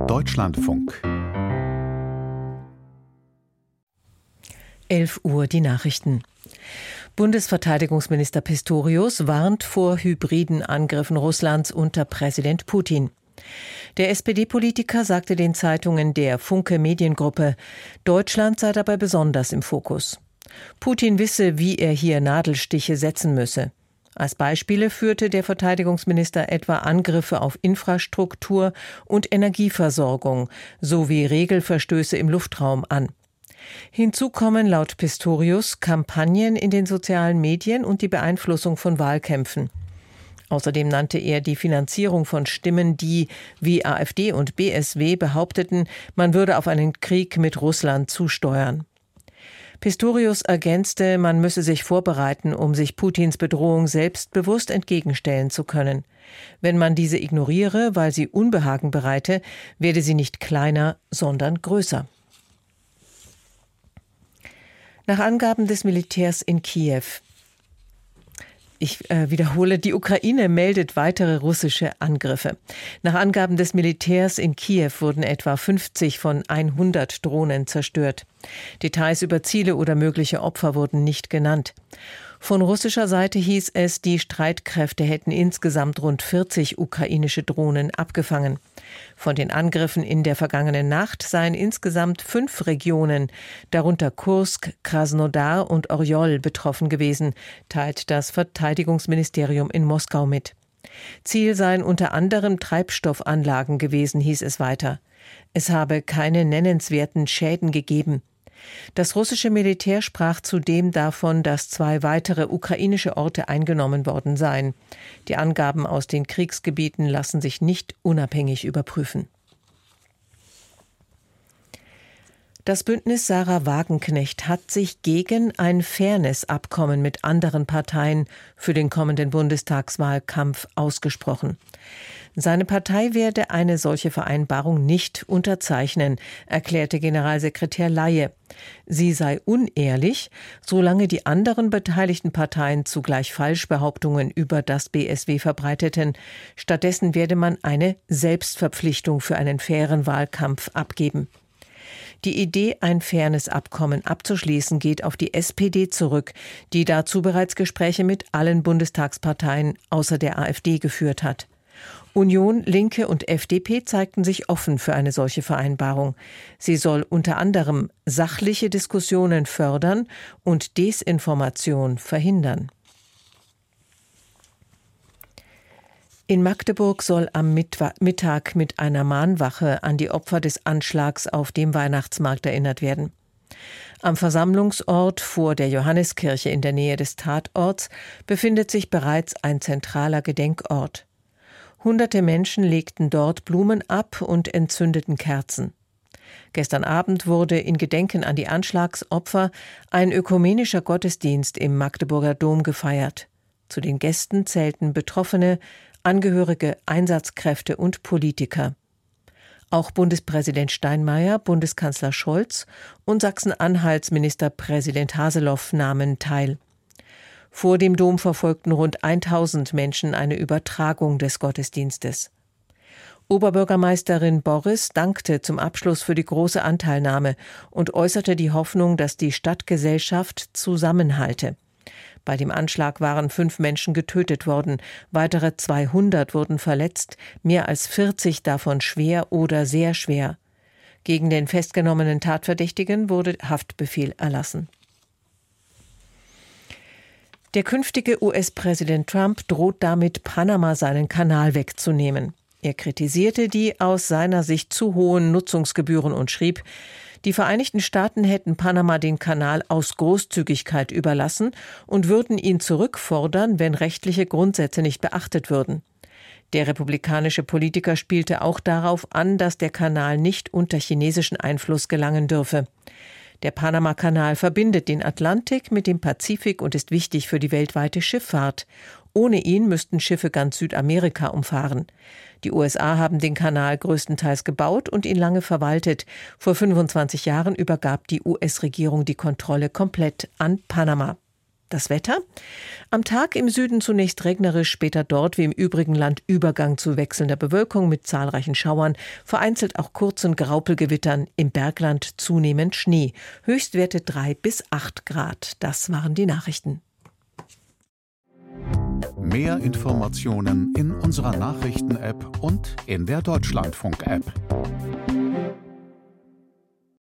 Deutschlandfunk. 11 Uhr die Nachrichten. Bundesverteidigungsminister Pistorius warnt vor hybriden Angriffen Russlands unter Präsident Putin. Der SPD-Politiker sagte den Zeitungen der Funke Mediengruppe, Deutschland sei dabei besonders im Fokus. Putin wisse, wie er hier Nadelstiche setzen müsse. Als Beispiele führte der Verteidigungsminister etwa Angriffe auf Infrastruktur und Energieversorgung sowie Regelverstöße im Luftraum an. Hinzu kommen laut Pistorius Kampagnen in den sozialen Medien und die Beeinflussung von Wahlkämpfen. Außerdem nannte er die Finanzierung von Stimmen, die, wie AfD und BSW behaupteten, man würde auf einen Krieg mit Russland zusteuern. Pistorius ergänzte, man müsse sich vorbereiten, um sich Putins Bedrohung selbstbewusst entgegenstellen zu können. Wenn man diese ignoriere, weil sie Unbehagen bereite, werde sie nicht kleiner, sondern größer. Nach Angaben des Militärs in Kiew. Ich wiederhole, die Ukraine meldet weitere russische Angriffe. Nach Angaben des Militärs in Kiew wurden etwa 50 von 100 Drohnen zerstört. Details über Ziele oder mögliche Opfer wurden nicht genannt. Von russischer Seite hieß es, die Streitkräfte hätten insgesamt rund 40 ukrainische Drohnen abgefangen. Von den Angriffen in der vergangenen Nacht seien insgesamt 5 Regionen, darunter Kursk, Krasnodar und Orjol, betroffen gewesen, teilt das Verteidigungsministerium in Moskau mit. Ziel seien unter anderem Treibstoffanlagen gewesen, hieß es weiter. Es habe keine nennenswerten Schäden gegeben. Das russische Militär sprach zudem davon, dass 2 weitere ukrainische Orte eingenommen worden seien. Die Angaben aus den Kriegsgebieten lassen sich nicht unabhängig überprüfen. Das Bündnis Sarah Wagenknecht hat sich gegen ein Fairness-Abkommen mit anderen Parteien für den kommenden Bundestagswahlkampf ausgesprochen. Seine Partei werde eine solche Vereinbarung nicht unterzeichnen, erklärte Generalsekretär Leye. Sie sei unehrlich, solange die anderen beteiligten Parteien zugleich Falschbehauptungen über das BSW verbreiteten. Stattdessen werde man eine Selbstverpflichtung für einen fairen Wahlkampf abgeben. Die Idee, ein Fairness-Abkommen abzuschließen, geht auf die SPD zurück, die dazu bereits Gespräche mit allen Bundestagsparteien außer der AfD geführt hat. Union, Linke und FDP zeigten sich offen für eine solche Vereinbarung. Sie soll unter anderem sachliche Diskussionen fördern und Desinformation verhindern. In Magdeburg soll am Mittag mit einer Mahnwache an die Opfer des Anschlags auf dem Weihnachtsmarkt erinnert werden. Am Versammlungsort vor der Johanneskirche in der Nähe des Tatorts befindet sich bereits ein zentraler Gedenkort. Hunderte Menschen legten dort Blumen ab und entzündeten Kerzen. Gestern Abend wurde in Gedenken an die Anschlagsopfer ein ökumenischer Gottesdienst im Magdeburger Dom gefeiert. Zu den Gästen zählten Betroffene, Angehörige, Einsatzkräfte und Politiker. Auch Bundespräsident Steinmeier, Bundeskanzler Scholz und Sachsen-Anhalts Ministerpräsident Haseloff nahmen teil. Vor dem Dom verfolgten rund 1000 Menschen eine Übertragung des Gottesdienstes. Oberbürgermeisterin Borres dankte zum Abschluss für die große Anteilnahme und äußerte die Hoffnung, dass die Stadtgesellschaft zusammenhalte. Bei dem Anschlag waren 5 Menschen getötet worden, weitere 200 wurden verletzt, mehr als 40 davon schwer oder sehr schwer. Gegen den festgenommenen Tatverdächtigen wurde Haftbefehl erlassen. Der künftige US-Präsident Trump droht damit, Panama seinen Kanal wegzunehmen. Er kritisierte die aus seiner Sicht zu hohen Nutzungsgebühren und schrieb, die Vereinigten Staaten hätten Panama den Kanal aus Großzügigkeit überlassen und würden ihn zurückfordern, wenn rechtliche Grundsätze nicht beachtet würden. Der republikanische Politiker spielte auch darauf an, dass der Kanal nicht unter chinesischen Einfluss gelangen dürfe. Der Panama-Kanal verbindet den Atlantik mit dem Pazifik und ist wichtig für die weltweite Schifffahrt. Ohne ihn müssten Schiffe ganz Südamerika umfahren. Die USA haben den Kanal größtenteils gebaut und ihn lange verwaltet. Vor 25 Jahren übergab die US-Regierung die Kontrolle komplett an Panama. Das Wetter? Am Tag im Süden zunächst regnerisch, später dort wie im übrigen Land Übergang zu wechselnder Bewölkung mit zahlreichen Schauern, vereinzelt auch kurzen Graupelgewittern, im Bergland zunehmend Schnee. Höchstwerte 3 bis 8 Grad. Das waren die Nachrichten. Mehr Informationen in unserer Nachrichten-App und in der Deutschlandfunk-App.